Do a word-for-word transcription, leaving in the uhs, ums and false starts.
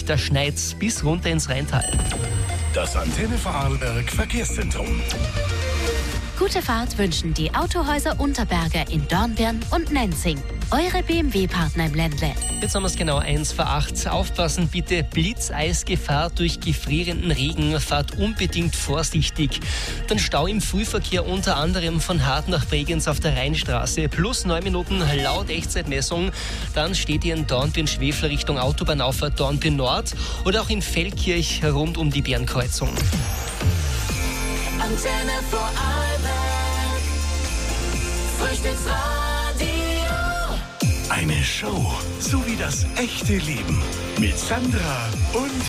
da schneit's bis runter ins Rheintal. Das Antenne Vorarlberg Verkehrszentrum. Gute Fahrt wünschen die Autohäuser Unterberger in Dornbirn und Nenzing. Eure B M W-Partner im Ländle. Jetzt haben wir es genau eins vor acht. Aufpassen bitte, Blitzeisgefahr durch gefrierenden Regen. Fahrt unbedingt vorsichtig. Dann Stau im Frühverkehr unter anderem von Hart nach Bregenz auf der Rheinstraße. Plus neun Minuten laut Echtzeitmessung. Dann steht ihr in Dornbirn-Schwefler Richtung Autobahnauffahrt Dornbirn Nord oder auch in Feldkirch rund um die Bärenkreuzung. Antenne Vorarlberg, Frühstücksradio. Eine Show, so wie das echte Leben. Mit Sandra und